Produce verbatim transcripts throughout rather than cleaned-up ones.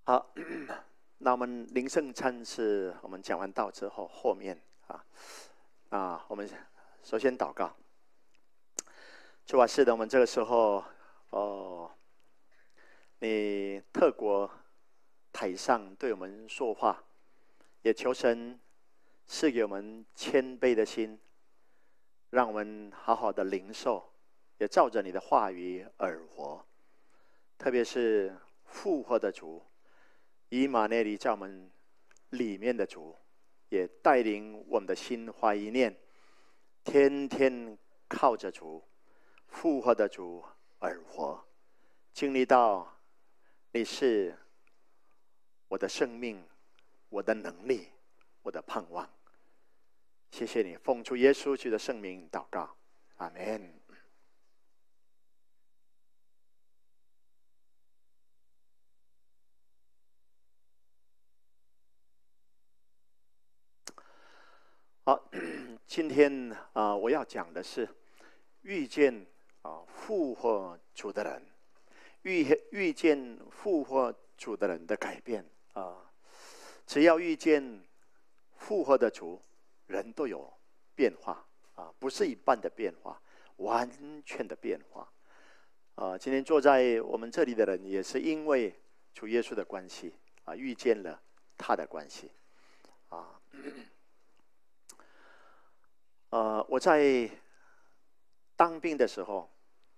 好，那我们灵圣餐是我们讲完道之后，后面啊啊，我们首先祷告。主啊，是的，我们这个时候哦，你特国台上对我们说话，也求神赐给我们谦卑的心，让我们好好的领受，也照着你的话语而活。特别是复活的主，以马内利在我们里面的主，也带领我们的心怀一念，天天靠着主复活的主而活，经历到你是我的生命，我的能力，我的盼望。谢谢你，奉主耶稣基督的圣名祷告，阿们。好，今天啊、呃，我要讲的是遇见啊复活主的人，遇遇见复活主的人的改变啊、呃。只要遇见复活的主，人都有变化啊，不是一半的变化，完全的变化。啊，今天坐在我们这里的人，也是因为主耶稣的关系啊，遇见了他的关系啊。呃，我在当兵的时候，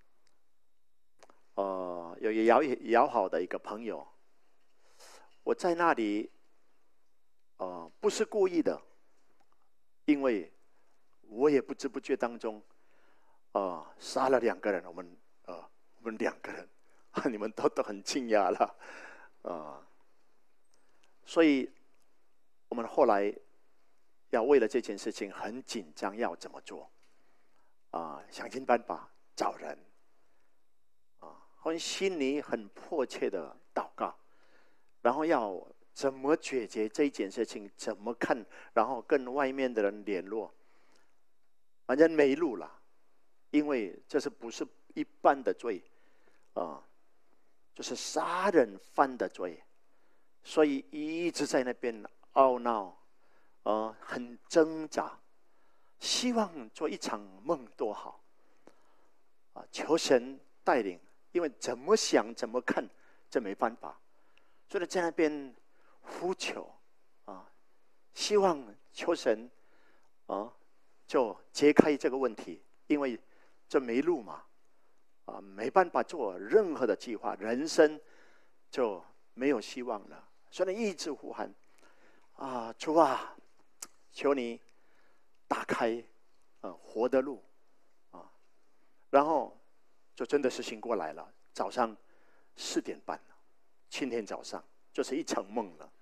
呃，有一个要好的一个朋友，我在那里，呃，不是故意的，因为我也不知不觉当中，呃，杀了两个人，我们呃，我们两个人，你们都都很惊讶了，呃，所以我们后来。要为了这件事情很紧张，要怎么做？啊、呃，想尽办法找人，啊，好像心里很迫切的祷告，然后要怎么解决这件事情，怎么看，然后跟外面的人联络，反正没路了，因为这是不是一般的罪，啊、呃，就是杀人犯的罪，所以一直在那边懊恼。呃，很挣扎，希望做一场梦多好啊！求神带领，因为怎么想怎么看，这没办法，所以在那边呼求啊，希望求神啊，就解开这个问题，因为这没路嘛，啊，没办法做任何的计划，人生就没有希望了，所以一直呼喊啊，主啊！求你打开、呃、活的路啊，然后就真的是醒过来了。早上四点半，今天早上就是一场梦了。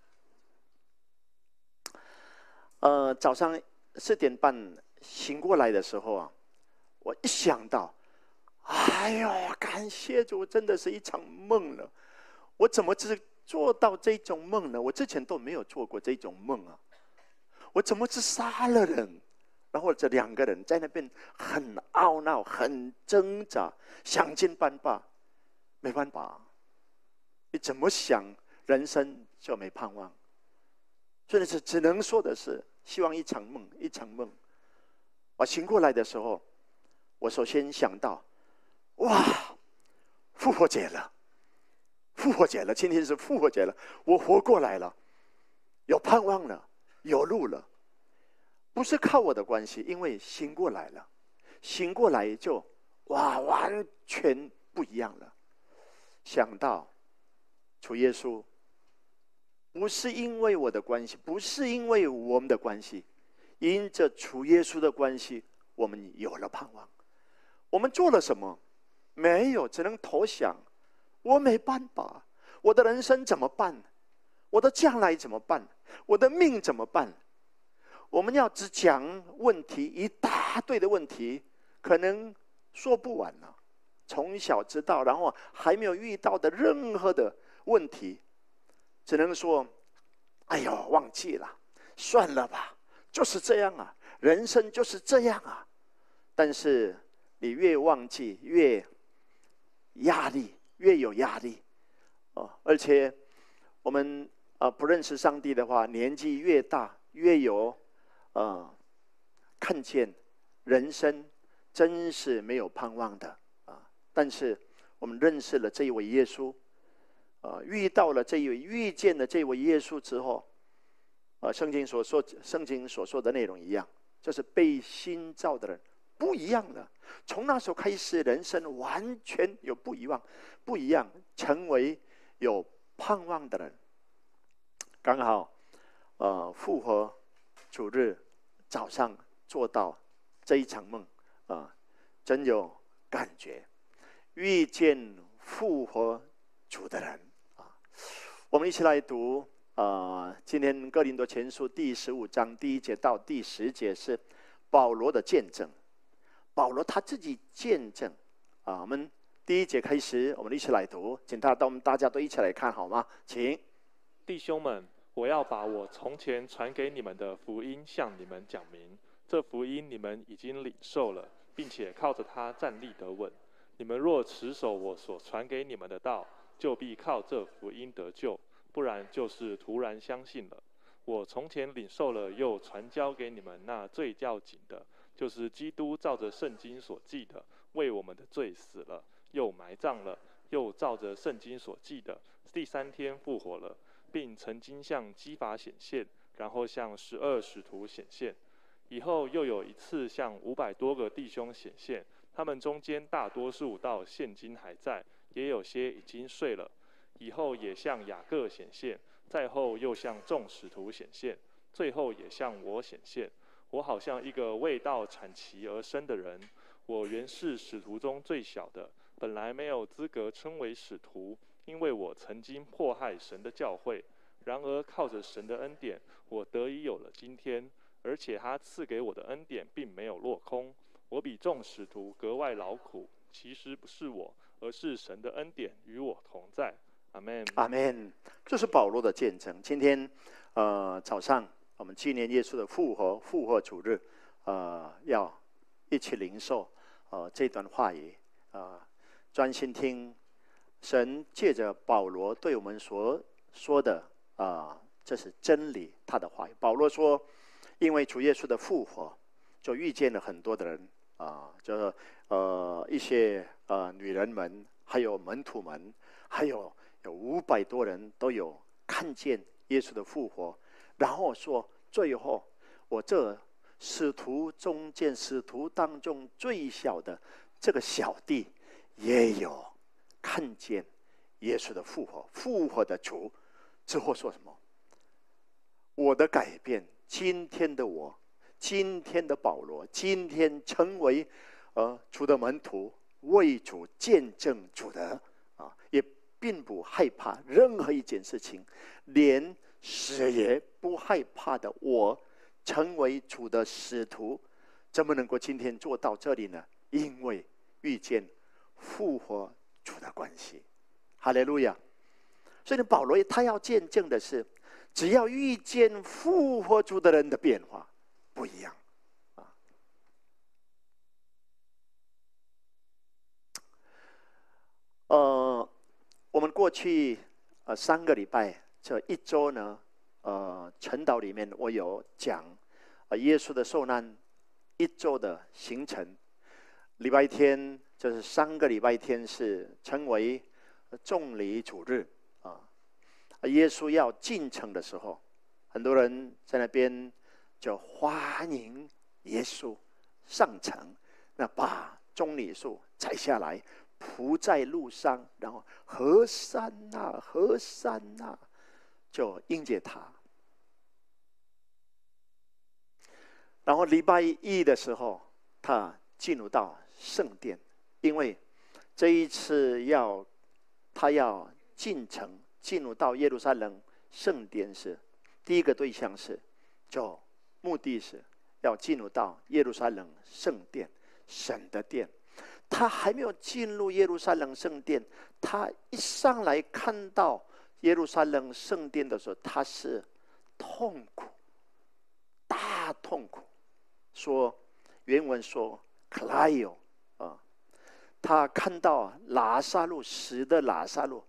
呃，早上四点半醒过来的时候啊，我一想到，哎呦，感谢主，真的是一场梦了。我怎么只做到这种梦呢？我之前都没有做过这种梦啊。我怎么只杀了人？然后这两个人在那边很懊恼、很挣扎，想尽办法，没办法。你怎么想，人生就没盼望。所以是只能说的是，希望一场梦，一场梦。我醒过来的时候，我首先想到，哇，复活节了，复活节了，今天是复活节了，我活过来了，有盼望了。有路了，不是靠我的关系，因为醒过来了，醒过来就哇，完全不一样了。想到主耶稣，不是因为我的关系，不是因为我们的关系，因着主耶稣的关系，我们有了盼望。我们做了什么？没有，只能投降。我没办法，我的人生怎么办？我的将来怎么办？我的命怎么办？我们要只讲问题，一大堆的问题，可能说不完了。从小知道，然后还没有遇到的任何的问题，只能说：“哎呦，忘记了，算了吧，就是这样啊，人生就是这样啊。”但是你越忘记，越压力，越有压力哦，而且。 我们呃不认识上帝的话，年纪越大，越有呃看见人生真是没有盼望的啊。但是我们认识了这一位耶稣，呃，遇到了这一位，遇见了这位耶稣之后，呃，圣经所说，圣经所说的内容一样，就是被新造的人不一样了。从那时候开始，人生完全有不一样，不一样，成为有盼望的人。刚好，呃，复活主日早上做到这一场梦，啊、呃，真有感觉，遇见复活主的人啊。我们一起来读，呃，今天哥林多前书第十五章第一节到第十节是保罗的见证。保罗他自己见证啊，我们第一节开始，我们一起来读，请大家我们大家都一起来看好吗？请。 弟兄们，我要把我从前传给你们的福音向你们讲明。这福音你们已经领受了，并且靠着它站立得稳。你们若持守我所传给你们的道，就必靠这福音得救；不然就是突然相信了。我从前领受了，又传交给你们那最要紧的，就是基督照着圣经所记的，为我们的罪死了，又埋葬了，又照着圣经所记的，第三天复活了，并曾经向基法显现，然后向十二使徒显现。以后又有一次向五百多个弟兄显现，他们中间大多数到现今还在，也有些已经睡了。以后也向雅各显现，再后又向众使徒显现，最后也向我显现。我好像一个为道产期而生的人，我原是使徒中最小的，本来没有资格称为使徒，因为我曾经迫害神的教会。然而靠着神的恩典，我得以有了今天，而且他赐给我的恩典并没有落空。我比众使徒格外劳苦，其实不是我，而是神的恩典与我同在。阿们。 阿们。这是保罗的见证。今天，呃，早上我们纪念耶稣的复活，复活主日，呃，要一起领受呃这段话语，呃，专心听神借着保罗对我们所说的啊、呃，这是真理，他的话语。保罗说，因为主耶稣的复活，就遇见了很多的人啊、呃，就是呃一些呃女人们，还有门徒们，还有有五百多人都有看见耶稣的复活。然后说，最后我这使徒中间使徒当中最小的这个小弟，也有看见耶稣的复活，复活的主。之后说什么？我的改变，今天的我，今天的保罗，今天成为呃主的门徒，为主见证主的啊，也并不害怕任何一件事情，连死也不害怕的我，成为主的使徒，怎么能够今天做到这里呢？因为遇见复活主的关系。哈利路亚！所以呢，保罗他要见证的是，只要遇见复活主的人的变化不一样啊。呃，我们过去呃三个礼拜这一周呢，呃，晨祷里面我有讲呃耶稣的受难一周的行程。礼拜天就是三个礼拜天是称为众礼主日啊。耶稣要进城的时候，很多人在那边就欢迎耶稣上城，那把棕榈树摘下来铺在路上，然后和散那和散那，就迎接他。然后礼拜一的时候，他进入到圣殿，因为这一次要他要进城，进入到耶路撒冷圣殿是第一个对象是，就目的是要进入到耶路撒冷圣殿，神的殿。他还没有进入耶路撒冷圣殿，他一上来看到耶路撒冷圣殿的时候，他是痛苦，大痛苦。说原文说 “clyo” 啊，他看到拉撒路死的拉撒路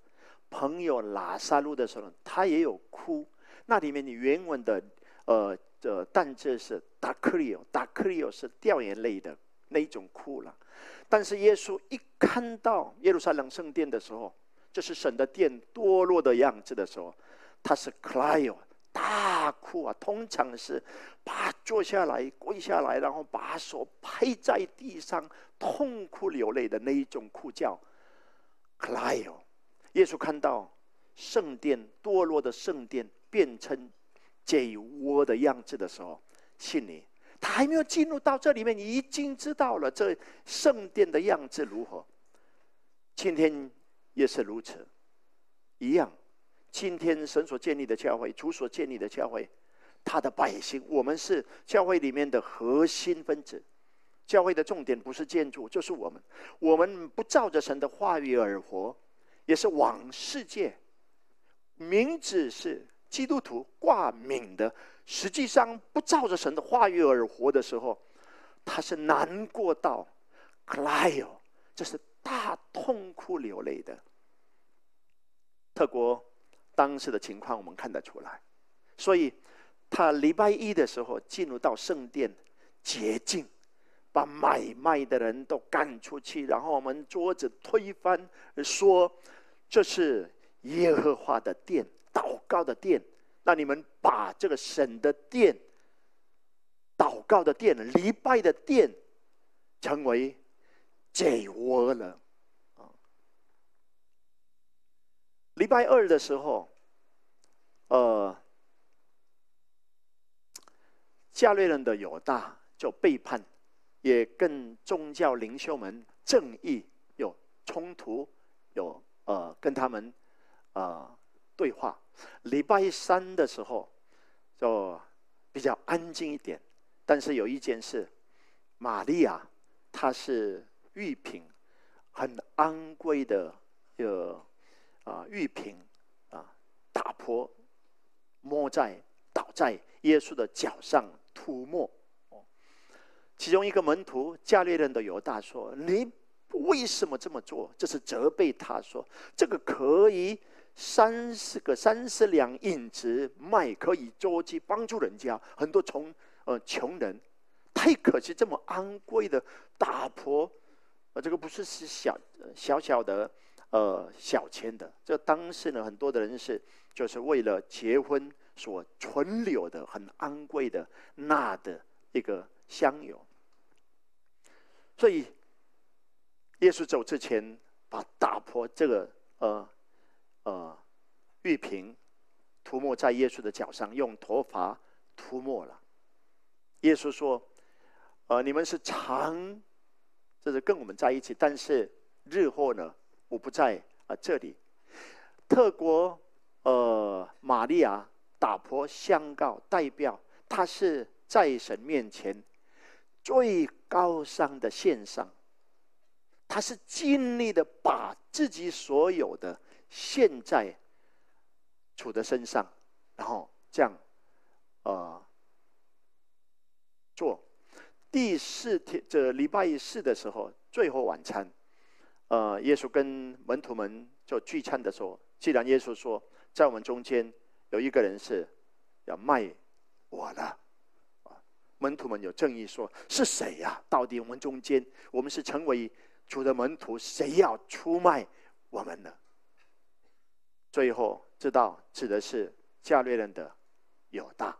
朋友拉撒路的时候，他也有哭。那里面你原文的呃的单字是 daklio，daklio 是掉眼泪的那一种哭了。但是耶稣一看到耶路撒冷圣殿的时候，这是神的殿堕落的样子的时候，他是 cry 大哭啊！通常是把坐下来跪下来，然后把手拍在地上，痛哭流泪的那一种哭叫 cry。耶稣看到圣殿堕落的圣殿变成贼窝的样子的时候，心里他还没有进入到这里面，你已经知道了这圣殿的样子如何。今天也是如此，一样。今天神所建立的教会，主所建立的教会，他的百姓，我们是教会里面的核心分子。教会的重点不是建筑，就是我们。我们不照着神的话语而活，也是往世界。名字是基督徒挂名的，实际上不照着神的话语而活的时候，他是难过到 cry， 这是大痛哭流泪的。特国当时的情况我们看得出来，所以他礼拜一的时候进入到圣殿洁净，把买卖的人都赶出去，然后我们桌子推翻，说这是耶和华的殿，祷告的殿。那你们把这个神的殿、祷告的殿、礼拜的殿成为贼窝了。礼拜二的时候，呃，加略人的犹大就背叛，也跟宗教领袖们正义有冲突，有呃跟他们呃对话。礼拜三的时候就比较安静一点，但是有一件事，玛利亚她是玉瓶，很昂贵的有。啊，玉瓶啊，打破，摸在倒在耶稣的脚上涂抹。其中一个门徒加略人的犹大说：“你为什么这么做？”这是责备他说：“这个可以三十个三十两银子卖，可以周济帮助人家，很多穷呃穷人，太可惜这么昂贵的打破，呃，这个不是是小小小的。”呃，小钱的，这当时呢，很多的人是就是为了结婚所存留的很昂贵的钠的一个香油，所以耶稣走之前，把打破这个呃呃玉瓶涂抹在耶稣的脚上，用头发涂抹了。耶稣说：“呃，你们是常，就是跟我们在一起，但是日后呢？”我不在啊这里。特国呃玛利亚打破相告，代表她是在神面前最高尚的献上，她是尽力的把自己所有的献在主的身上，然后这样呃做。第四天，这礼拜四的时候，最后晚餐。呃，耶稣跟门徒们就聚餐的时候，既然耶稣说在我们中间有一个人是要卖我的，门徒们有正义说是谁呀、啊？到底我们中间我们是成为主的门徒，谁要出卖我们呢？最后知道指的是加略人的犹大。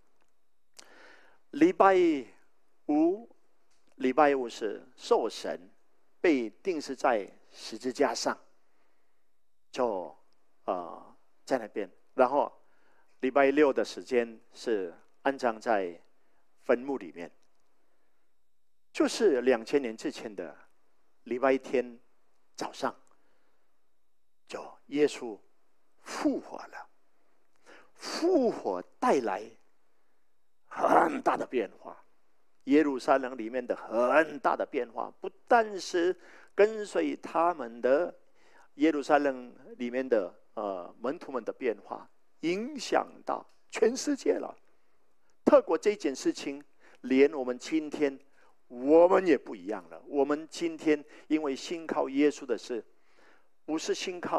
礼拜五，礼拜五是受审。被钉死在十字架上，就呃在那边，然后礼拜六的时间是安葬在坟墓里面，就是两千年之前的礼拜天早上，就耶稣复活了，复活带来很大的变化。耶路撒冷里面的很大的变化，不但是跟随他们的耶路撒冷里面的呃门徒们的变化，影响到全世界了。特国这件事情，连我们今天我们也不一样了。我们今天因为信靠耶稣的事，不是信靠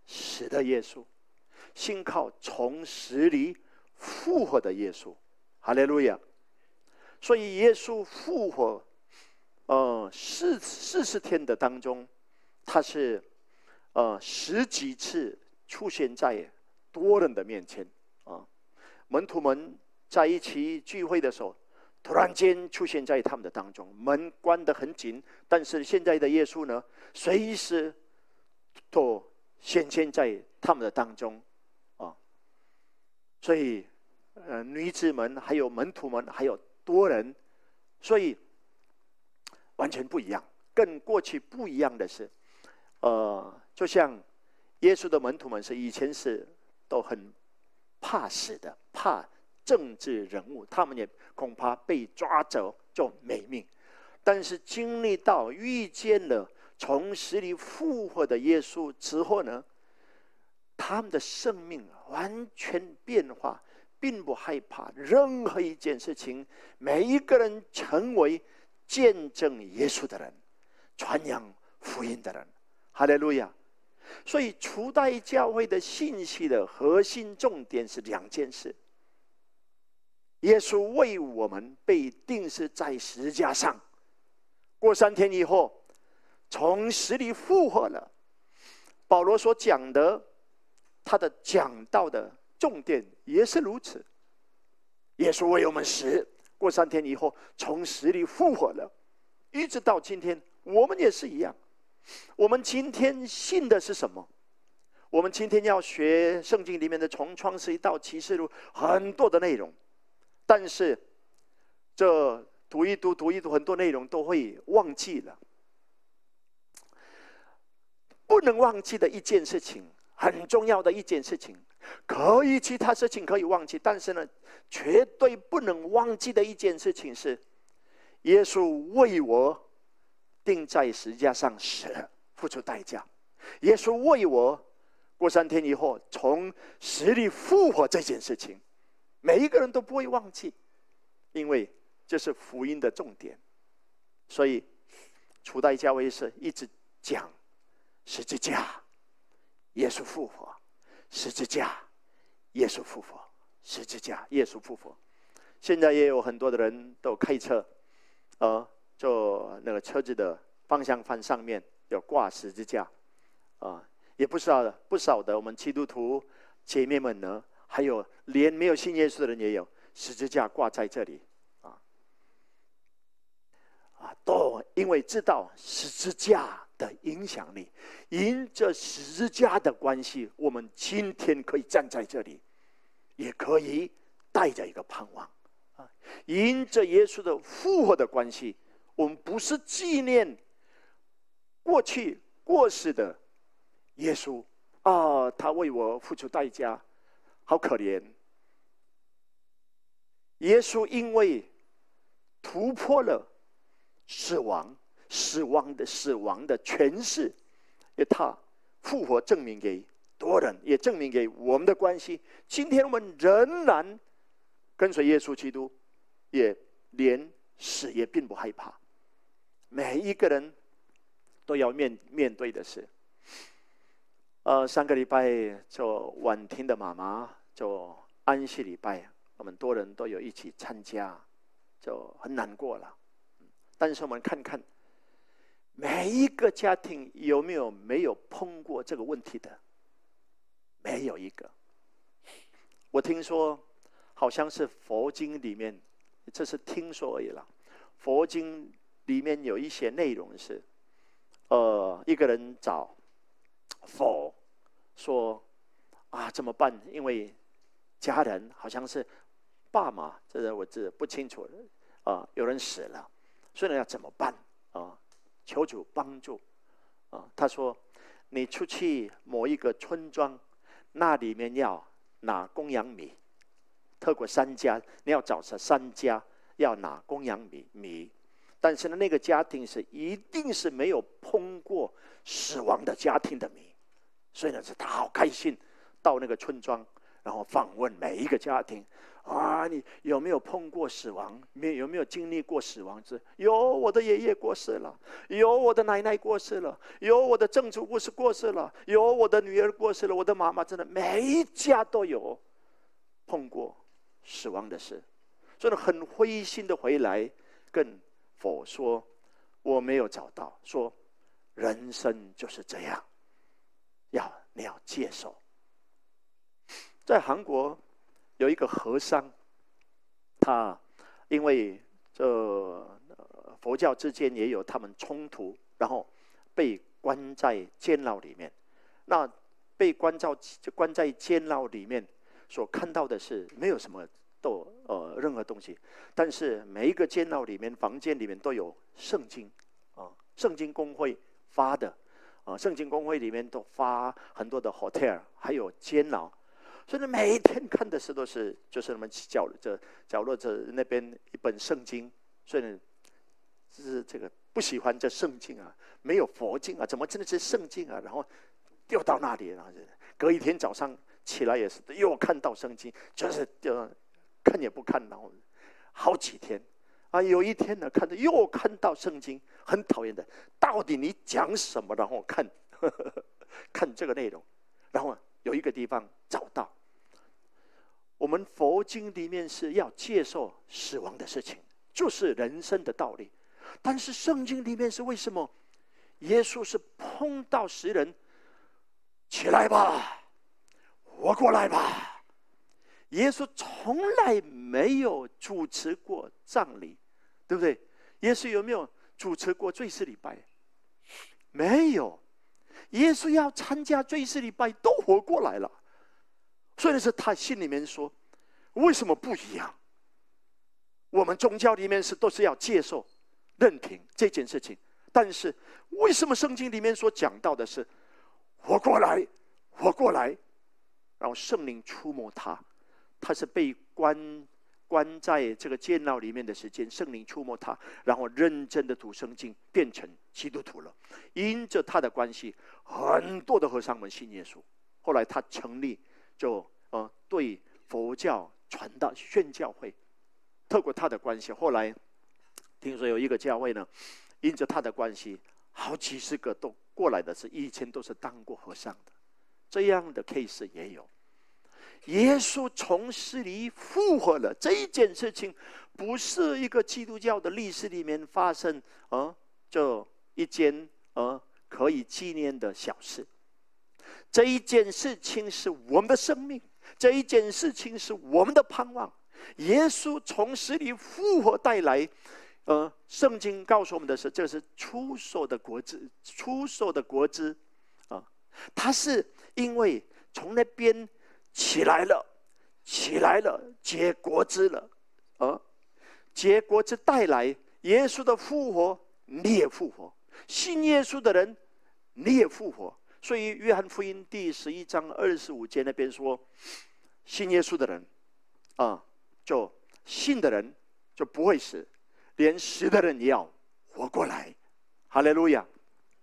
死的耶稣，信靠从死里复活的耶稣。哈利路亚！所以耶稣复活，呃，四四十天的当中，他是呃十几次出现在多人的面前啊。门徒们在一起聚会的时候，突然间出现在他们的当中，门关得很紧，但是现在的耶稣呢，随时都显现在他们的当中啊。所以，呃，女子们还有门徒们还有多人，所以完全不一样。跟过去不一样的是，呃，就像耶稣的门徒们是以前是都很怕死的，怕政治人物，他们也恐怕被抓走就没命。但是经历到遇见了从死里复活的耶稣之后呢，他们的生命完全变化，并不害怕任何一件事情。每一个人成为见证耶稣的人，传扬福音的人。哈利路亚！所以初代教会的信息的核心重点是两件事：耶稣为我们被钉死在十字架上，过三天以后从死里复活了。保罗所讲的，他的讲道的重点也是如此。耶稣为我们死，过三天以后从死里复活了，一直到今天我们也是一样。我们今天信的是什么？我们今天要学圣经里面的从创世纪到启示录很多的内容，但是这读一读读一读，很多内容都会忘记了。不能忘记的一件事情，很重要的一件事情，可以其他事情可以忘记，但是呢，绝对不能忘记的一件事情是，耶稣为我钉在十字架上死了，付出代价。耶稣为我过三天以后从死里复活这件事情，每一个人都不会忘记，因为这是福音的重点。所以初代教会是一直讲十字架，耶稣复活，十字架，耶稣复活，十字架，耶稣复活。现在也有很多的人都开车，呃，就那个车子的方向盘上面有挂十字架，啊、呃，也不少不少的我们基督徒姐妹们呢，还有连没有信耶稣的人也有十字架挂在这里，啊啊，都因为知道十字架的影响力，因着十字架的关系，我们今天可以站在这里，也可以带着一个盼望啊。因着耶稣的复活的关系，我们不是纪念过去过世的耶稣啊，他为我付出代价，好可怜。耶稣因为突破了死亡。死亡的死亡的权势，也他复活证明给多人，也证明给我们的关系。今天我们仍然跟随耶稣基督，也连死也并不害怕。每一个人都要面面对的是，呃，上个礼拜就婉婷的妈妈就安息礼拜，我们多人都有一起参加，就很难过了。但是我们看看。每一个家庭有没有没有碰过这个问题的？没有一个。我听说，好像是佛经里面，这是听说而已啦。佛经里面有一些内容是，呃，一个人找佛说啊怎么办？因为家人好像是爸妈，这个我这不清楚啊、呃，有人死了，所以呢要怎么办啊？呃求主帮助，啊，他说：“你出去某一个村庄，那里面要拿公羊米，透过三家，你要找这三家要拿公羊米米，但是呢，那个家庭是一定是没有碰过死亡的家庭的米，所以呢，是他好开心，到那个村庄， 然后访问每一个家庭。啊，你有没有碰过死亡？没有没有经历过死亡？之有，我的爷爷过世了，有我的奶奶过世了，有我的曾祖父是过世了，有我的女儿过世了，我的妈妈真的每一家都有碰过死亡的事，所以很灰心的回来跟佛说，我没有找到，说人生就是这样，要你要接受。在韩国有一个和尚，他因为这、呃、佛教之间也有他们冲突，然后被关在监牢里面。那被关在关在监牢里面，所看到的是没有什么都呃任何东西，但是每一个监牢里面房间里面都有圣经啊，圣经公会发的啊，圣经公会里面都发很多的 hotel， 还有监牢。所以每一天看的是都是就是那么角这角落这那边一本圣经，所以呢，是这个不喜欢这圣经啊，没有佛经啊，怎么真的是圣经啊？然后丢到那里，然后隔一天早上起来也是又看到圣经，就是就看也不看，然后好几天啊，有一天呢，看到又看到圣经，很讨厌的，到底你讲什么？然后看呵呵看这个内容，然后有一个地方找到，我们佛经里面是要接受死亡的事情，就是人生的道理。但是圣经里面是为什么？耶稣是碰到死人，起来吧，活过来吧。耶稣从来没有主持过葬礼，对不对？耶稣有没有主持过罪释礼拜？没有。耶稣要参加罪释礼拜都活过来了，所以是他心里面说，为什么不一样？我们宗教里面是都是要接受认凭这件事情，但是为什么圣经里面所讲到的是活过来，活过来，然后圣灵触摸他，他是被关关在这个监牢里面的时间，圣灵触摸他，然后认真的读圣经，变成基督徒了。因着他的关系，很多的和尚们信耶稣。后来他成立就呃对佛教传道宣教会，透过他的关系，后来听说有一个教会呢，因着他的关系，好几十个都过来的是以前都是当过和尚的，这样的 case 也有。耶稣从死里复活了，这一件事情不是一个基督教的历史里面发生啊，这一件啊可以纪念的小事。这一件事情是我们的生命，这一件事情是我们的盼望。耶稣从死里复活带来，呃，圣经告诉我们的是，这是初熟的果子，初熟的果子啊，它是因为从那边起来了，起来了，结果子了，啊，结果子带来耶稣的复活，你也复活；信耶稣的人，你也复活。所以约翰福音第十一章二十五节那边说，信耶稣的人，啊，就信的人就不会死，连死的人也要活过来。哈利路亚！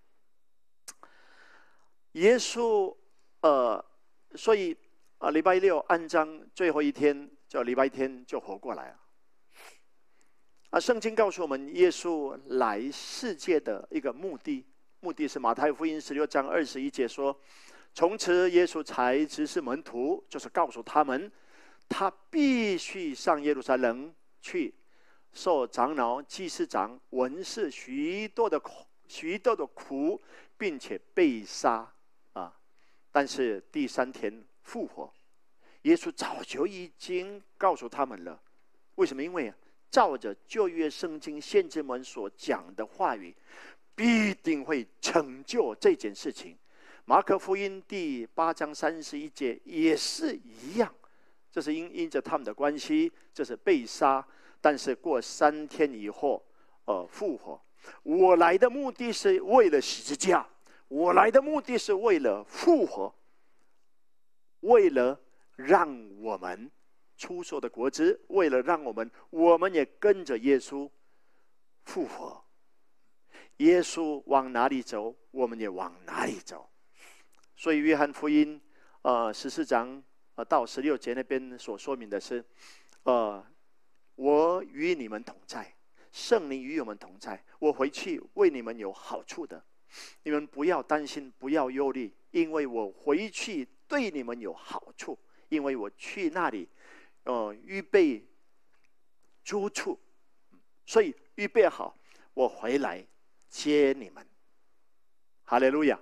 耶稣，呃，所以。啊，礼拜六安葬最后一天，叫礼拜天就活过来了。啊，圣经告诉我们，耶稣来世界的一个目的，目的是马太福音十六章二十一节说，从此耶稣才指示门徒，就是告诉他们，他必须上耶路撒冷去，受长老、祭司长、文士许多的许多的苦，并且被杀啊，但是第三天复活。耶稣早就已经告诉他们了，为什么？因为照着旧约圣经先知们所讲的话语，必定会成就这件事情。马可福音第八章三十一节也是一样，这是因因着他们的关系，这是被杀，但是过三天以后，呃，复活。我来的目的是为了十字架，我来的目的是为了复活，为了让我们出手的果子，为了让我们我们也跟着耶稣复活。耶稣往哪里走，我们也往哪里走。所以约翰福音呃十四章呃到十六节那边所说明的是，呃，我与你们同在，圣灵与我们同在，我回去为你们有好处的，你们不要担心，不要忧虑，因为我回去对你们有好处，因为我去那里，呃，预备住处，所以预备好，我回来接你们。哈利路亚！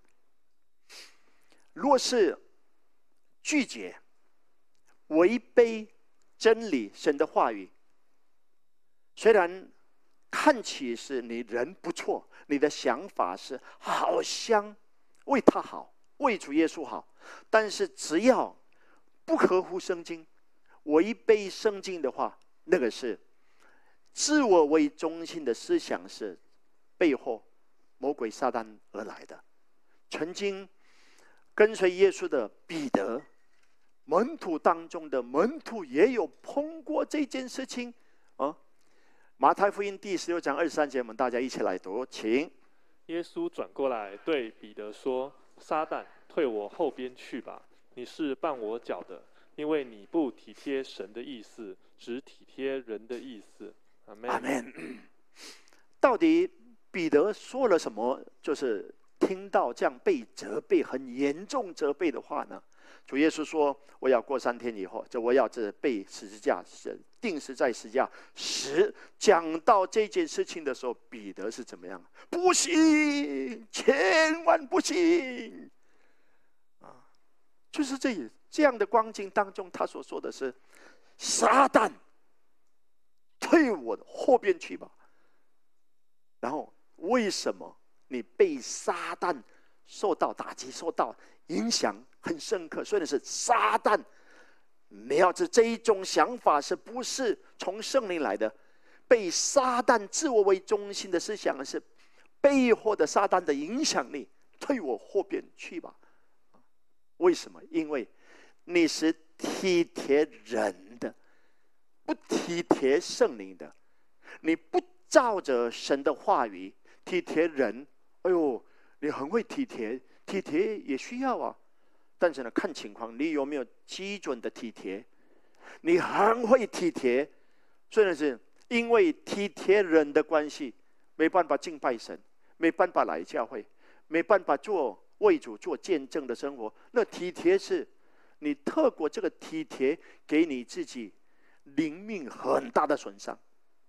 若是拒绝、违背真理、神的话语，虽然看起是你人不错，你的想法是好像为他好，为主耶稣好，但是只要不合乎圣经、违背圣经的话，那个是自我为中心的思想，是背后魔鬼撒旦而来的。曾经跟随耶稣的彼得，门徒当中的门徒也有碰过这件事情啊。马太福音第十六章二十三节，我们大家一起来读，请。 耶稣转过来对彼得说：“撒旦，退我后边去吧！你是绊我脚的，因为你不体贴神的意思，只体贴人的意思。”阿们。 阿们。到底彼得说了什么？就是听到这样被责备，很严重责备的话呢？主耶稣说：“我要过三天以后，这我要这被十字架钉死在十字架时。”讲到这件事情的时候，彼得是怎么样？不行，千万不行！啊，就是这这样的光景当中，他所说的是：“撒旦，退我的后边去吧。”然后，为什么你被撒旦受到打击、受到影响很深刻？所以是撒旦，你要知这一种想法是不是从圣灵来的？被撒旦自我为中心的思想是背后的撒旦的影响力，退我后边去吧。为什么？因为你是体贴人的，不体贴圣灵的，你不照着神的话语体贴人。哎呦，你很会体贴，体贴也需要啊。但是呢，看情况，你有没有基准的体贴？你很会体贴，虽然是因为体贴人的关系，没办法敬拜神，没办法来教会，没办法做为主做见证的生活。那体贴是你透过这个体贴，给你自己灵命很大的损伤。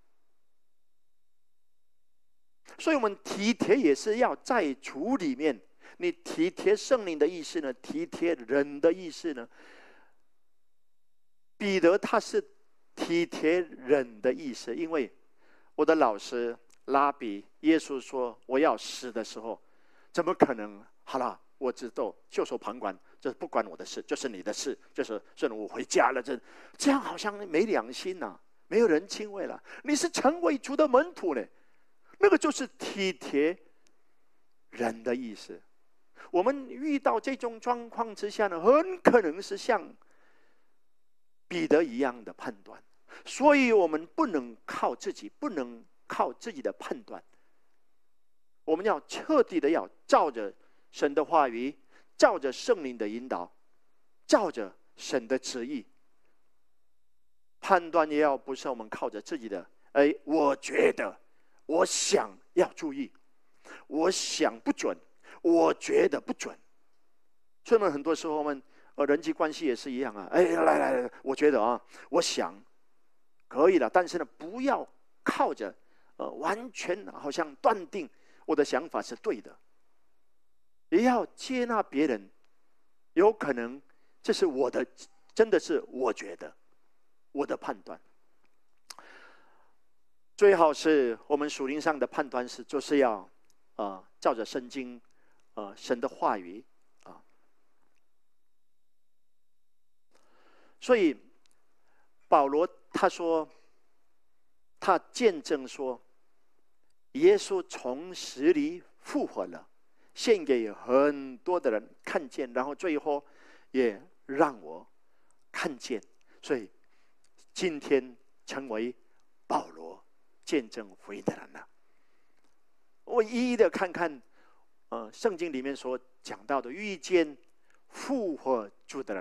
所以我们体贴也是要在主里面，你体贴圣灵的意思呢，体贴人的意思呢。彼得他是体贴人的意思，因为我的老师拉比耶稣说我要死的时候，怎么可能？好了，我知道袖手旁观，这不关我的事，就是你的事，就是算了，我回家了。这这样好像没良心呐、啊，没有人敬畏了。你是成为主的门徒呢，那个就是体贴人的意思。我们遇到这种状况之下呢，很可能是像彼得一样的判断，所以我们不能靠自己，不能靠自己的判断，我们要彻底的要照着神的话语，照着圣灵的引导，照着神的旨意判断，也要不是我们靠着自己的，哎，我觉得，我想要注意，我想不准，我觉得不准。所以我们很多时候我们呃人际关系也是一样啊，哎，来来来，我觉得啊，我想可以了，但是呢，不要靠着呃完全好像断定我的想法是对的，也要接纳别人，有可能这是我的，真的是我觉得我的判断。最好是我们属灵上的判断是，就是要呃照着圣经呃神的话语啊。所以保罗他说，他见证说，耶稣从死里复活了，献给很多的人看见，然后最后也让我看见，所以今天成为保罗见证福音的人了。我一一的看看，呃，圣经里面所讲到的遇见复活主的人，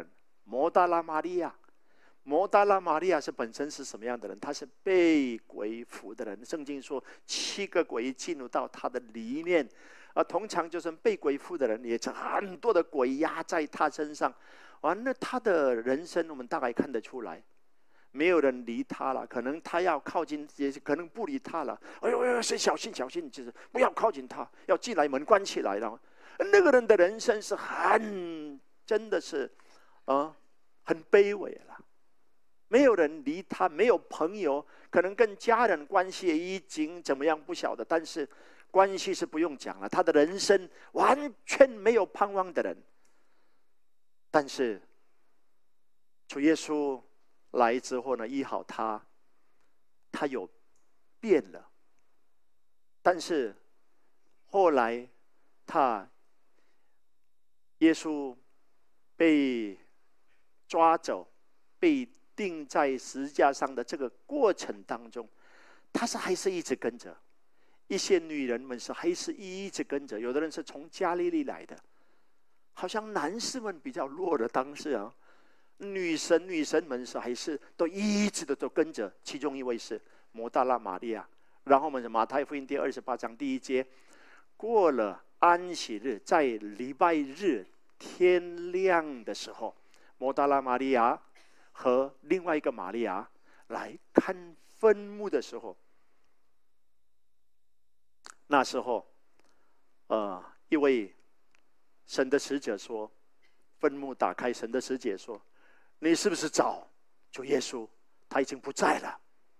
摩大拉玛利亚。摩大拉玛利亚是本身是什么样的人？他是被鬼附的人。圣经说，七个鬼进入到他的里面，而通常就是被鬼附的人，也是很多的鬼压在他身上。完了，他的人生我们大概看得出来，没有人理他了。可能他要靠近，也可能不理他了。哎呦哎呦，谁小心小心，就是不要靠近他，要进来门关起来了。那个人的人生是很，真的是，啊，很卑微了。没有人理他，没有朋友，可能跟家人关系已经怎么样不晓得，但是关系是不用讲了。他的人生完全没有盼望的人，但是主耶稣来之后呢，医好他，他有变了。但是后来他耶稣被抓走，被钉在十字架上的这个过程当中，他是还是一直跟着。一些女人们是还是一直跟着，有的人是从加利利来的，好像男士们比较弱的当时啊，女神女神们是还是都一直的都跟着。其中一位是摩大拉玛利亚。然后我们马太福音第二十八章第一节，过了安息日，在礼拜日天亮的时候，摩大拉玛利亚和另外一个玛利亚来看坟墓的时候，那时候，呃，一位神的使者说，坟墓打开，神的使者说：“你是不是找主耶稣？他已经不在了。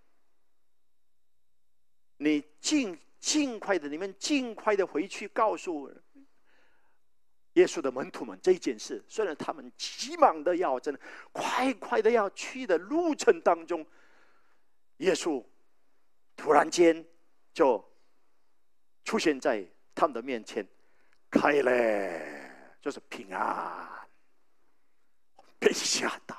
你尽尽快的，你们尽快的回去告诉耶稣的门徒们这件事。”虽然他们急忙的要，真的快快的要去的路程当中，耶稣突然间就出现在他们的面前，开了，就是平安，被吓到，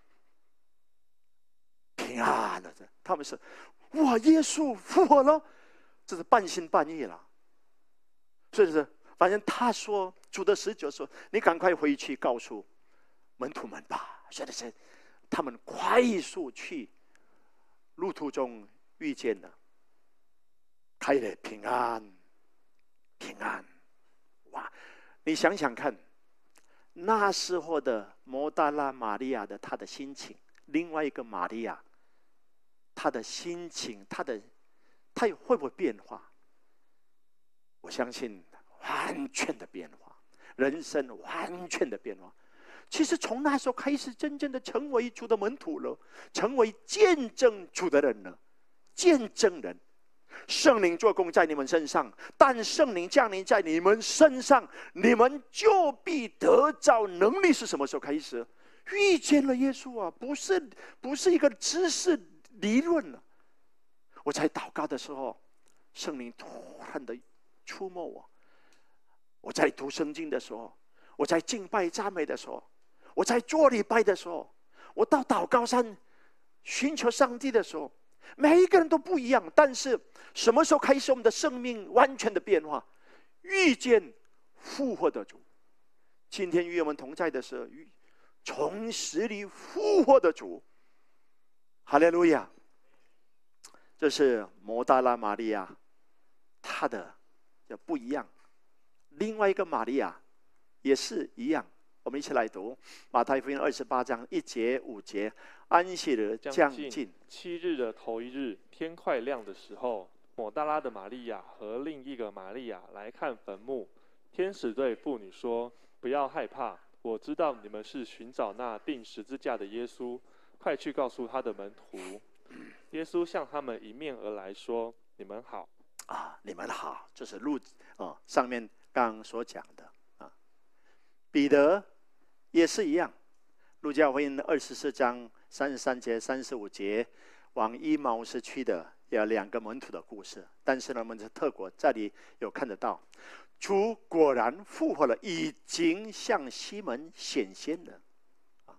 平安了。他们是哇，耶稣复活了，这是半信半疑了。所以是，反正他说，主的使者说：“你赶快回去告诉门徒们吧。”现在是他们快速去，路途中遇见了，开了，平安，平安。哇，你想想看，那时候的摩大拉玛利亚的她的心情，另外一个玛利亚，她的心情，她的，她会不会变化？我相信完全的变化，人生完全的变化。其实从那时候开始，真正的成为主的门徒了，成为见证主的人了，见证人。圣灵做工在你们身上，但圣灵降临在你们身上，你们就必得着能力。是什么时候开始？遇见了耶稣啊，不是不是一个知识理论了。我在祷告的时候，圣灵突然的触摸我；我在读圣经的时候，我在敬拜赞美的时候，我在做礼拜的时候，我到祷告山寻求上帝的时候，每一个人都不一样。但是什么时候开始我们的生命完全的变化？遇见复活的主。今天与我们同在的是从死里复活的主。哈利路亚！这是摩大拉玛利亚，她的也不一样。另外一个玛利亚也是一样。我们一起来读马太福音二十八章一节五节。安息日将近， 七日的头一日，天快亮的时候，抹大拉的玛利亚和另一个玛利亚来看坟墓。天使对妇女说：“不要害怕，我知道你们是寻找那钉十字架的耶稣，快去告诉他的门徒。”耶稣向他们迎面而来，说：“你们好。” 啊，你们好，这是路哦上面刚刚所讲的啊。彼得也是一样，路加福音二十四章三十三节、三十五节，往伊毛斯去的有两个门徒的故事。但是呢，我们在特国这里有看得到，主果然复活了，已经向西门显现了。啊，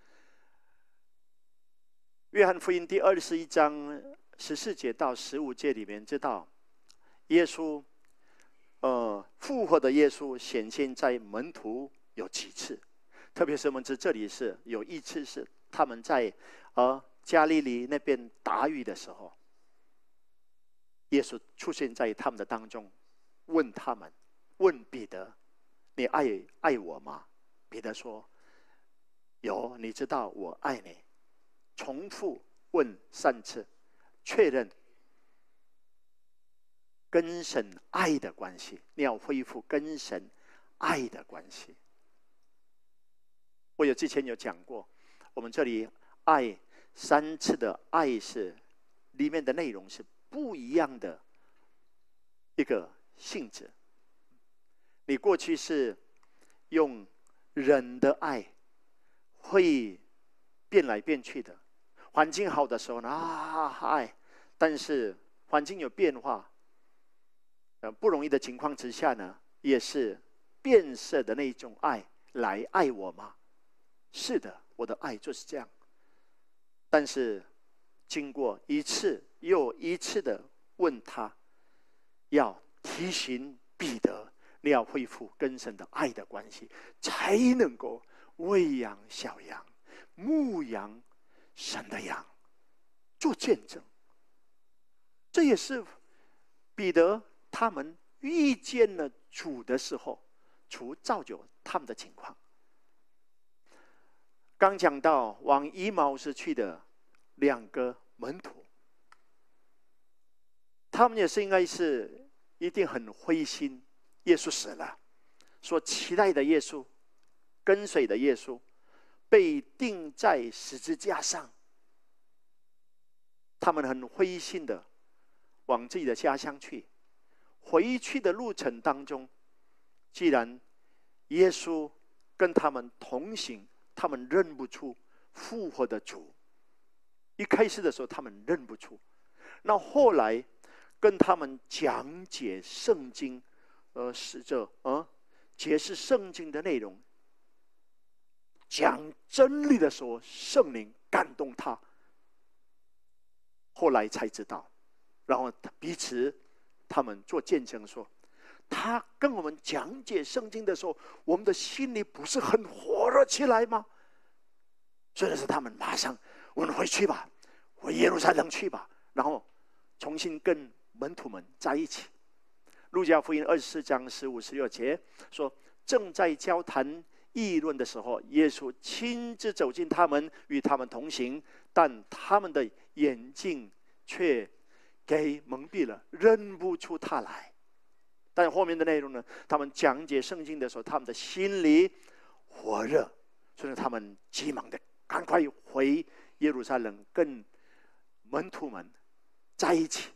约翰福音第二十一章十四节到十五节里面知道，耶稣，呃，复活的耶稣显现在门徒有几次？ 特别是我们知这里是有一次是他们在呃加利利那边打鱼的时候，耶稣出现在他们的当中，问他们，问彼得：“你爱爱我吗？”彼得说：“有，你知道我爱你。”重复问三次，确认跟神爱的关系。你要恢复跟神爱的关系。我有之前有讲过，我们这里爱三次的爱是里面的内容是不一样的一个性质。你过去是用人的爱，会变来变去的。环境好的时候呢，啊爱，但是环境有变化，呃不容易的情况之下呢，也是变色的那种爱来爱我吗？是的，我的爱就是这样。但是经过一次又一次的问他，要提醒彼得，你要恢复跟神的爱的关系，才能够喂养小羊，牧养神的羊，做见证。这也是彼得他们遇见了主的时候，主造就他们的情况。刚讲到往以马忤斯去的两个门徒，他们也是应该是一定很灰心，耶稣死了，所期待的耶稣，跟随的耶稣被钉在十字架上，他们很灰心的往自己的家乡去。回去的路程当中，既然耶稣跟他们同行，他们认不出复活的主。一开始的时候他们认不出，那后来跟他们讲解圣经，呃，是这呃解释圣经的内容，讲真理的时候，圣灵感动他，后来才知道，然后彼此他们做见证说，他跟我们讲解圣经的时候，我们的心里不是很火热起来吗？所以是他们马上，我们回去吧，回耶路撒冷去吧，然后重新跟门徒们在一起。路加福音二十四章十五十六节说，正在交谈议论的时候，耶稣亲自走进他们，与他们同行，但他们的眼睛却给蒙蔽了，认不出他来。但后面的内容呢，他们讲解圣经的时候，他们的心里火热，所以他们急忙的赶快回耶路撒冷，跟门徒们在一起。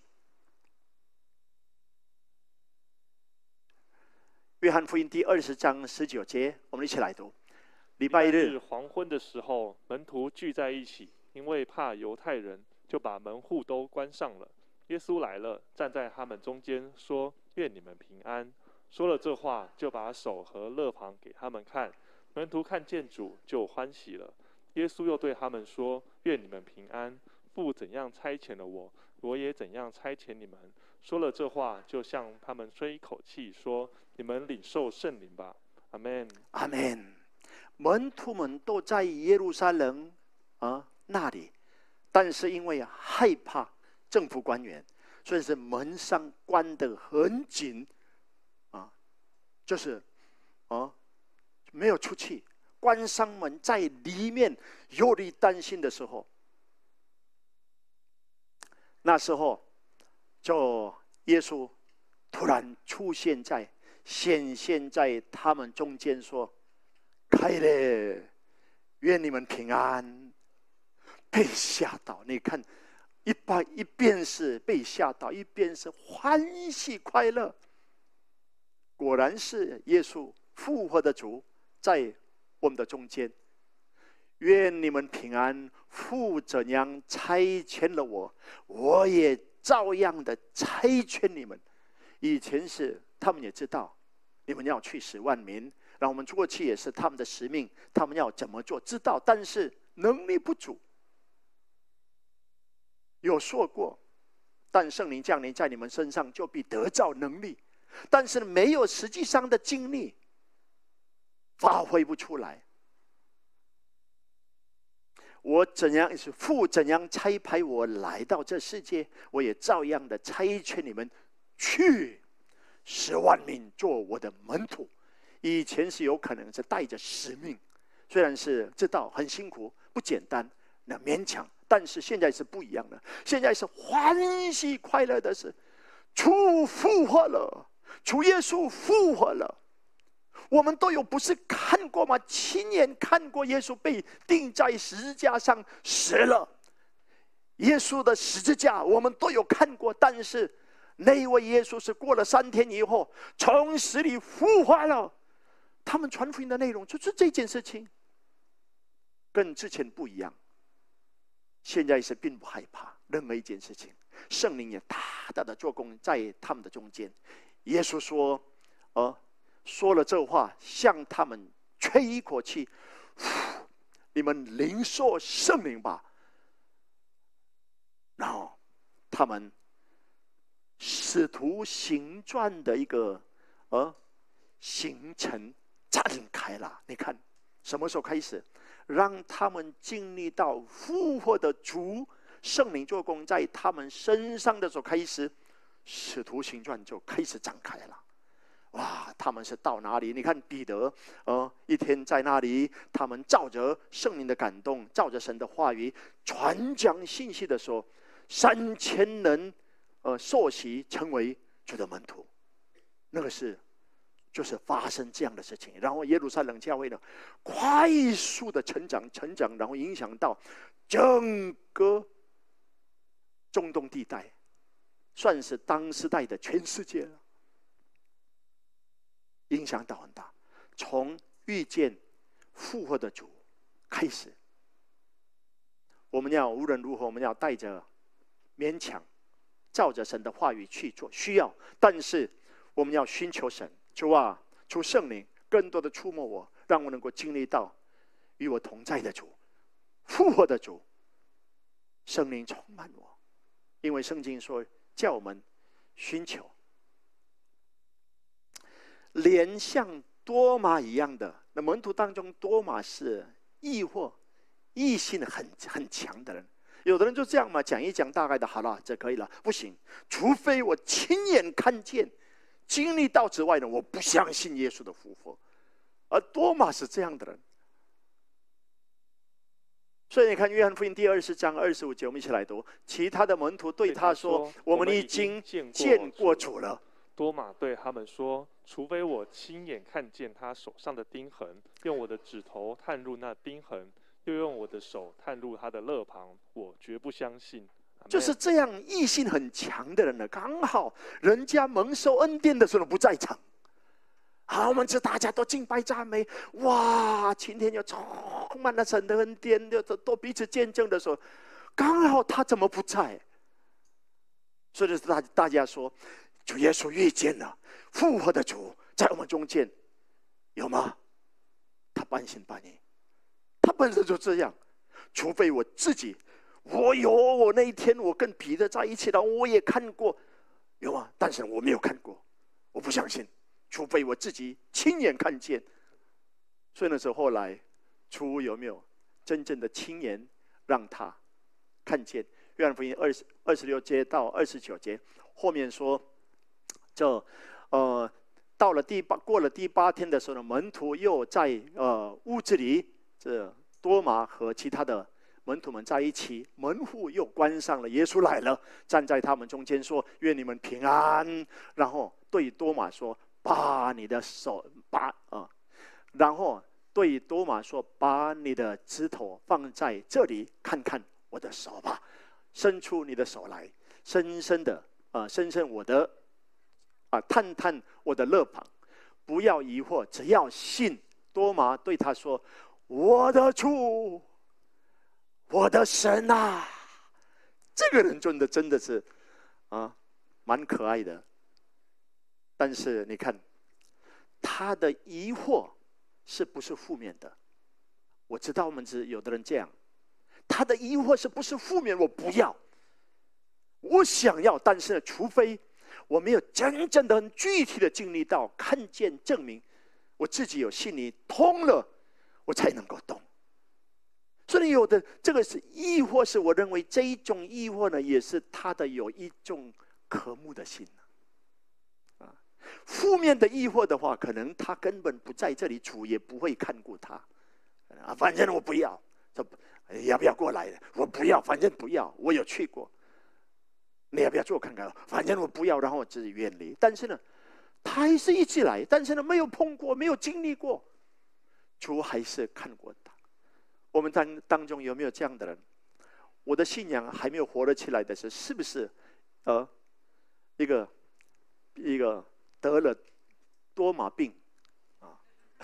约翰福音第二十章十九节，我们一起来读。礼拜日黄昏的时候，门徒聚在一起，因为怕犹太人，就把门户都关上了。耶稣来了，站在他们中间，说：“愿你们平安。”说了这话，就把手和肋旁给他们看。门徒看见主，就欢喜了。耶稣又对他们说：“愿你们平安。父怎样差遣了我，我也怎样差遣你们。”说了这话，就向他们吹一口气，说：“你们领受圣灵吧。”阿们。 阿们。门徒们都在耶路撒冷啊那里，但是因为害怕政府官员，所以是门上关得很紧啊，就是啊没有出去，关上门在里面忧虑担心的时候，那时候就耶稣突然出现在显现在他们中间，说：“开了，愿你们平安。”被吓到，你看，一半一边是被吓到，一边是欢喜快乐。果然是耶稣复活的主在我们的中间。愿你们平安，父怎样差遣了我，我也照样的差遣你们。以前是他们也知道，你们要去使万民，然后我们过去也是他们的使命，他们要怎么做知道，但是能力不足。有说过，但圣灵降临在你们身上，就必得着能力。但是没有实际上的经历，发挥不出来。 我怎样是父怎样差派我来到这世界，我也照样的差遣你们去，使万民做我的门徒。以前是有可能是带着使命，虽然是知道很辛苦不简单，那勉强，但是现在是不一样的。现在是欢喜快乐的是，主复活了，主耶稣复活了。我们都有不是看过吗？亲眼看过耶稣被钉在十字架上死了，耶稣的十字架我们都有看过。但是那一位耶稣是过了三天以后从死里复活了。他们传福音的内容就是这件事情，跟之前不一样。现在是并不害怕任何一件事情，圣灵也大大的做工在他们的中间。耶稣说，呃说了这话，向他们吹一口气，你们领受圣灵吧。然后他们使徒行传的一个呃行程展开了。你看什么时候开始让他们经历到复活的主，圣灵做工在他们身上的时候开始，使徒行传就开始展开了。哇，他们是到哪里？你看彼得，呃，一天在那里，他们照着圣灵的感动，照着神的话语传讲信息的时候，三千人，呃，受洗成为主的门徒。那个是，就是发生这样的事情。然后耶路撒冷教会呢，快速的成长，成长，然后影响到整个中东地带，算是当时代的全世界了。影响到很大，从遇见复活的主开始，我们要无论如何，我们要带着勉强，照着神的话语去做，需要，但是我们要寻求神，主啊，主圣灵更多的触摸我，让我能够经历到与我同在的主，复活的主，圣灵充满我，因为圣经说叫我们寻求。连像多马一样的，那门徒当中，多马是疑惑、疑心很很强的人。有的人就这样嘛，讲一讲大概的，好了，这可以了。不行，除非我亲眼看见、经历到之外呢，我不相信耶稣的复活。而多马是这样的人，所以你看约翰福音第二十章二十五节，我们一起来读。其他的门徒对他说：“我们已经见过主了。” 多马对他们说：“除非我亲眼看见他手上的钉痕，用我的指头探入那钉痕，又用我的手探入他的肋旁，我绝不相信。” 就是这样异性很强的人呢，刚好人家蒙受恩典的时候不在场。好，我们这大家都敬拜赞美，哇，今天又充满了神的恩典，又都彼此见证的时候，刚好他怎么不在？所以大大家说。主耶稣遇见了复活的主在我们中间，有吗？他半信半疑，他本身就这样。除非我自己，我有我那一天我跟彼得在一起了，我也看过，有吗？但是我没有看过，我不相信。除非我自己亲眼看见。所以那时候后来，主有没有真正的亲眼让他看见？约翰福音二十二十六节到二十九节后面说。这，呃，到了第八，过了第八天的时候呢，门徒又在呃屋子里，这多马和其他的门徒们在一起，门户又关上了。耶稣来了，站在他们中间说：“愿你们平安。”然后对多马说：“把你的手把啊、呃，然后对多马说：把你的指头放在这里，看看我的手吧，伸出你的手来，深深的啊、呃，深深我的。”啊，探探我的肋旁，不要疑惑，只要信。多马对他说：“我的主，我的神啊！”这个人真的真的是啊，蛮可爱的。但是你看，他的疑惑是不是负面的？我知道我们只有的人这样，他的疑惑是不是负面？我不要，我想要，但是呢，除非。我没有真正的、很具体的经历到、看见、证明，我自己有心里通了，我才能够懂。 所以有的这个是疑惑，是我认为这一种疑惑呢，也是他的有一种渴慕的心啊。负面的疑惑的话，可能他根本不在这里住，也不会看过他啊。反正我不要，这要不要过来？我不要，反正不要。我有去过，你要不要做看看？反正我不要，然后我自己远离。但是呢，他还是一直来，但是呢，没有碰过，没有经历过，主还是看过他。我们当当中有没有这样的人？我的信仰还没有活了起来的时候，是不是呃一个一个得了多马病啊？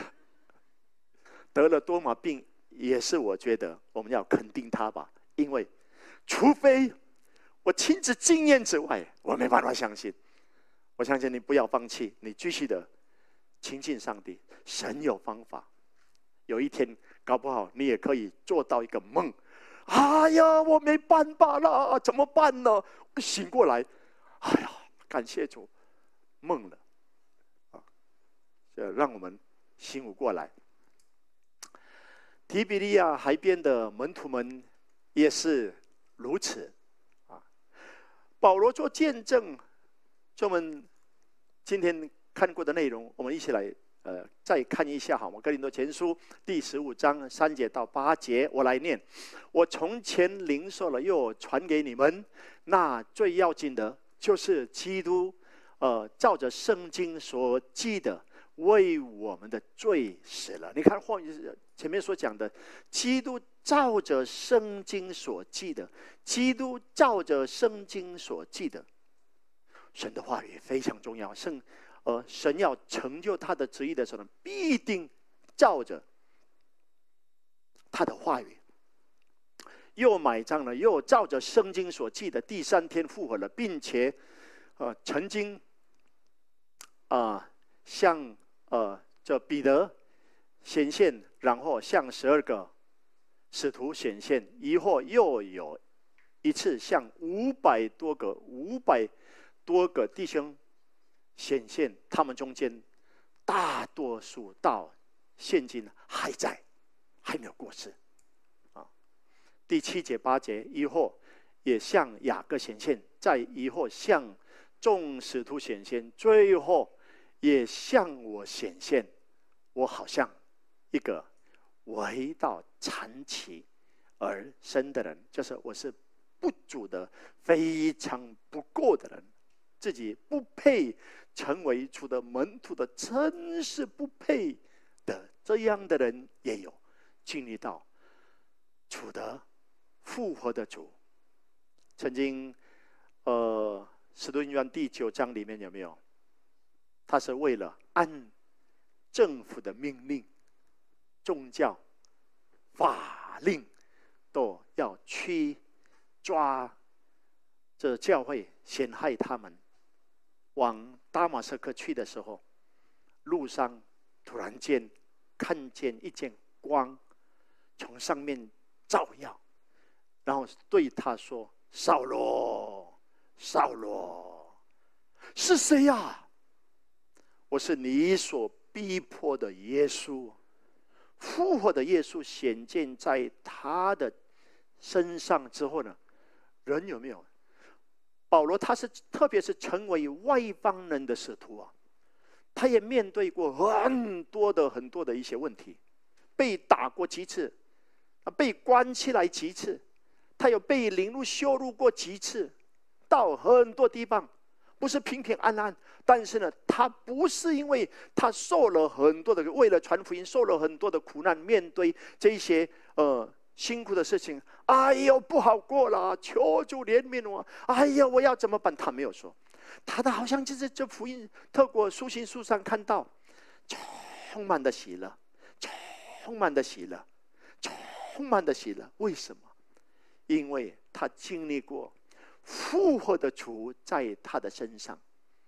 得了多马病也是我觉得我们要肯定他吧，因为除非我亲自经验之外，我没办法相信。我相信你不要放弃，你继续的亲近上帝，神有方法。有一天搞不好你也可以做到一个梦，哎呀，我没办法了，怎么办呢？我醒过来，哎呀，感谢主，梦了啊！这让我们醒悟过来。提比利亚海边的门徒们也是如此啊。保罗做见证，我们今天看过的内容，我们一起来呃再看一下好吗？哥林多前书第十五章三节到八节，我来念：我从前领受了，又传给你们，那最要紧的就是基督，呃，照着圣经所记的，为我们的罪死了。你看后前面所讲的，基督照着圣经所记的，基督照着圣经所记的。神的话语非常重要，圣呃，神要成就他的旨意的时候，必定照着他的话语。又埋葬了，又照着圣经所记的，第三天复活了，并且呃曾经啊、呃、向呃这彼得显现，然后向十二个使徒显现，以后又有一次向五百多个五百多个弟兄显现，他们中间大多数到现今还在，还没有过世啊。第七节八节以后也向雅各显现，在以后向众使徒显现，最后也向我显现。我好像一个为到残疾而生的人，就是我是不足的，非常不够的人，自己不配成为主的门徒的，真是不配的。这样的人也有经历到主的复活的主。曾经呃使徒行传第九章里面有没有？他是为了按政府的命令、宗教、法令都要去抓这教会，陷害他们。往大马士革去的时候，路上突然间看见一件光从上面照耀，然后对他说：“扫罗，扫罗，是谁呀、啊？我是你所逼迫的耶稣。”复活的耶稣显现在他的身上之后呢，人有没有？保罗他是特别是成为外邦人的使徒啊，他也面对过很多的很多的一些问题，被打过几次，被关起来几次，他有被凌辱羞辱过几次，到很多地方不是平平安安。但是呢，他不是因为他受了很多的，为了传福音受了很多的苦难，面对这些呃辛苦的事情，哎呦不好过了，求主怜悯我，哎呀我要怎么办？他没有说，他的好像就是这福音透过书信书上看到，充满的喜乐，充满的喜乐，充满的喜乐。为什么？因为他经历过复活的主在他的身上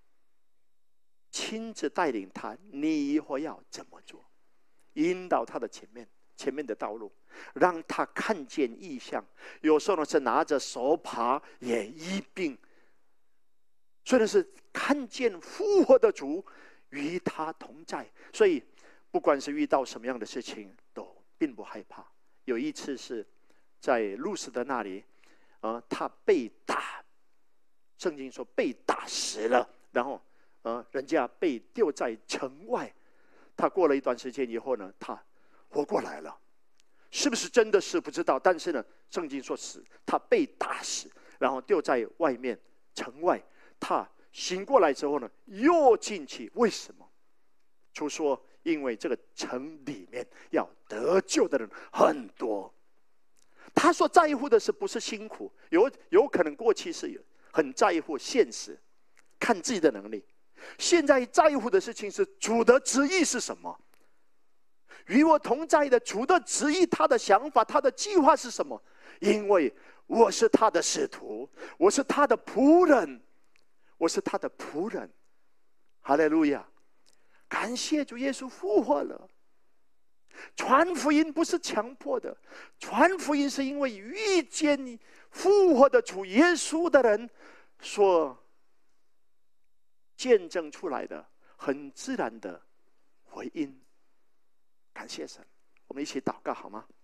亲自带领他，你以后要怎么做，引导他的前面前面的道路，让他看见异象。有时候呢是拿着手耙也医病，所以是看见复活的主与他同在。所以不管是遇到什么样的事情都并不害怕， 有一次是在路斯的那里，呃，他被打，圣经说被打死了，然后呃，人家被丢在城外。他过了一段时间以后呢，他活过来了，是不是真的是不知道？但是呢，圣经说死，他被打死，然后丢在外面城外。他醒过来之后呢，又进去，为什么？主说，因为这个城里面要得救的人很多。他所在乎的是不是辛苦？有有可能过去是很在乎现实，看自己的能力。现在在乎的事情是主的旨意是什么？与我同在的主的旨意，他的想法，他的计划是什么？因为我是他的使徒，我是他的仆人，我是他的仆人。哈利路亚！感谢主，耶稣复活了。传福音不是强迫的，传福音是因为遇见复活的主耶稣的人所见证出来的很自然的回应。感谢神，我们一起祷告好吗？